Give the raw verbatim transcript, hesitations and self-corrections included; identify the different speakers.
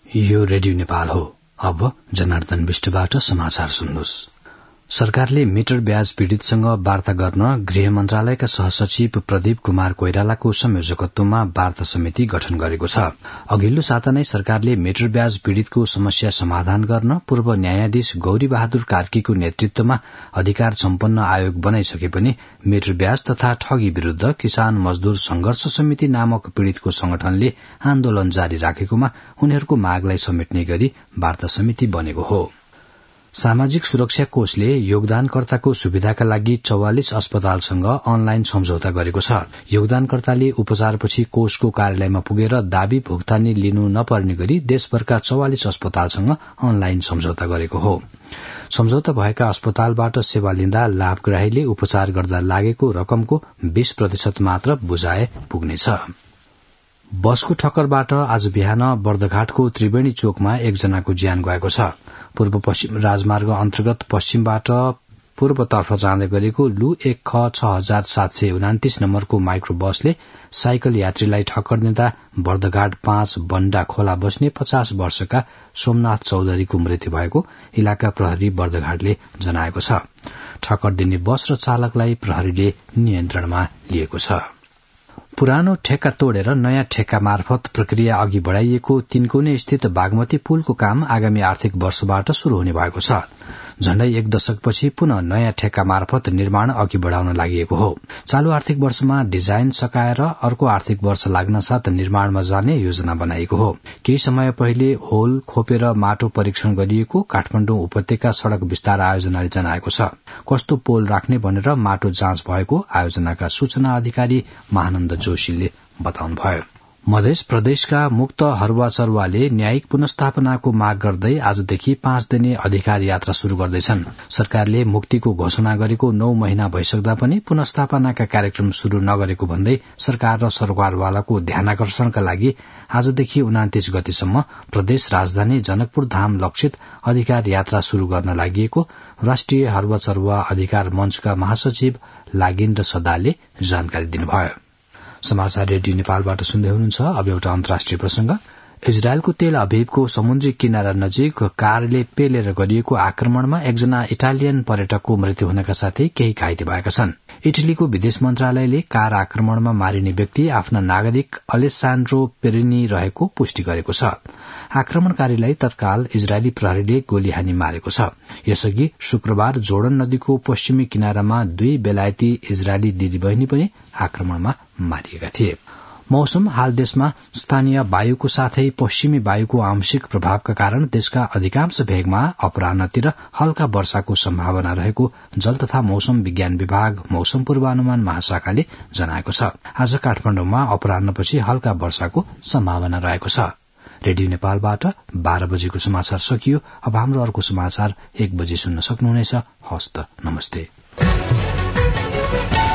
Speaker 1: यो रेडियो नेपाल हो। अब जनार्दन विष्टबाट समाचार सुन्नुहोस्। सरकारले मिटर ब्याज पीड़ितसँग वार्ता गर्न गृह मन्त्रालयका सहसचिव प्रदीप कुमार कोइरालाको संयोजकत्वमा वार्ता समिति गठन गरेको छ। अघिल्लो साता नै सरकारले मिटर ब्याज पीड़ितको समस्या समाधान गर्न पूर्व न्यायाधीश गौरी बहादुर कार्कीको नेतृत्वमा अधिकार सम्पन्न आयोग बनाइसके पनि मिटर ब्याज तथा ठगी विरूद्ध किसान मजदूर संघर्ष समिति नामक पीड़ितको संगठनले आन्दोलन जारी राखेकोमा उनीहरूको मागलाई समेट्ने गरी वार्ता समिति बनेको हो। सामाजिक सुरक्षा कोषले योगदानकर्ताको सुविधाका लागि चौवालिस अस्पतालसँग अनलाइन सम्झौता गरेको छ। योगदानकर्ताले उपचारपछि कोषको कार्यालयमा पुगेर दाबी भुक्तानी लिनु नपर्ने गरी देशभरका चौवालिस अस्पतालसँग अनलाइन सम्झौता गरेको हो। सम्झौता भएका अस्पतालबाट सेवा लिँदा लाभग्राहीले उपचार गर्दा लागेको रकमको बीस प्रतिशत मात्र बुझाए पुग्नेछ। बसको ठक्करबाट आज बिहान बर्दघाटको त्रिवेणी चोकमा एकजनाको ज्यान गएको छ। पूर्व पश्चिम राजमार्ग अन्तर्गत पश्चिमबाट पूर्वतर्फ जाँदै गरेको लु एक ख छ हजार सात सय उनातिस नम्बरको माइक्रो बसले साइकल यात्रीलाई ठक्कर दिँदा बर्दघाट पाँच बण्डा खोला बस्ने पचास वर्षका सोमनाथ चौधरीको मृत्यु भएको इलाका प्रहरी बर्दघाटले जनाएको छ। ठक्कर दिने बस र चालकलाई प्रहरीले नियन्त्रणमा लिएको छ। पुरानो ठेक्का तोडेर नयाँ ठेक्का मार्फत प्रक्रिया अघि बढ़ाइएको तीनकुने स्थित बागमती पुलको काम आगामी आर्थिक वर्षबाट शुरू हुने भएको छ। झण्डै एक दशकपछि पुनः नयाँ ठेक्का मार्फत निर्माण अघि बढ़ाउन लागि हो। चालू आर्थिक वर्षमा डिजाइन सकाएर अर्को आर्थिक वर्ष लाग्न साथ निर्माणमा जाने योजना बनाइएको हो। केही समय पहिले होल खोपेर माटो परीक्षण गरिएको काठमाडौँ उपत्यका सड़क विस्तार आयोजनाले जनाएको छ। कस्तो पोल राख्ने भनेर माटो जाँच भएको आयोजनाका सूचना अधिकारी महानन्द जोशीले बताउनुभयो। मध्य प्रदेशका मुक्त हरुवा चरुवाले न्यायिक पुनस्थापनाको माग गर्दै आजदेखि पाँच दिने अधिकार यात्रा शुरू गर्दैछन्। सरकारले मुक्तिको घोषणा गरेको नौ महिना भइसक्दा पनि पुनस्थापनाका कार्यक्रम शुरू नगरेको भन्दै सरकार र सरकारवालाको ध्यानाकर्षणका लागि आजदेखि उनातिस गतेसम्म प्रदेश राजधानी जनकपुर धाम लक्षित अधिकार यात्रा शुरू गर्न लागि राष्ट्रिय हरुवा चरुवा अधिकार मंचका महासचिव लागिन्द्र सदाले जानकारी दिनुभयो। समाचार रेडियो नेपालबाट सुन्दै हुनुहुन्छ। अब एउटा अन्तर्राष्ट्रिय प्रसंग। इजरायलको तेल अभिभको समुद्री किनारा नजिक कारले पेलेर गरिएको आक्रमणमा एकजना इटालियन पर्यटकको मृत्यु हुनका साथै केही घाइते भएका छन्। इटलीको विदेश मन्त्रालयले कार आक्रमणमा मारिने व्यक्ति आफ्ना नागरिक अलेसान्ड्रो पेरिनी रहेको पुष्टि गरेको छ। आक्रमणकारीलाई तत्काल इजरायली प्रहरीले गोली हानी मारेको छ। यसअघि शुक्रबार जोर्डन नदीको पश्चिमी किनारामा दुई बेलायती इजरायली दिदीबहिनी पनि आक्रमणमा मारिएका थिए। मौसम। हाल देशमा स्थानीय वायुको साथै पश्चिमी वायुको आंशिक प्रभावका कारण देशका अधिकांश भेगमा अपराह्नतिर हल्का वर्षाको सम्भावना रहेको जल तथा मौसम विज्ञान विभाग मौसम पूर्वानुमान महाशाखाले जनाएको छ। आज काठमाडौँमा अपराह्नपछि हल्का वर्षाको सम्भावना रहेको छ। रेडियो नेपालबाट बाह्र बजेको समाचार सकियो। अब हाम्रो अर्को समाचार एक बजे सुन्न सक्नुहुनेछ। हस्त नमस्ते।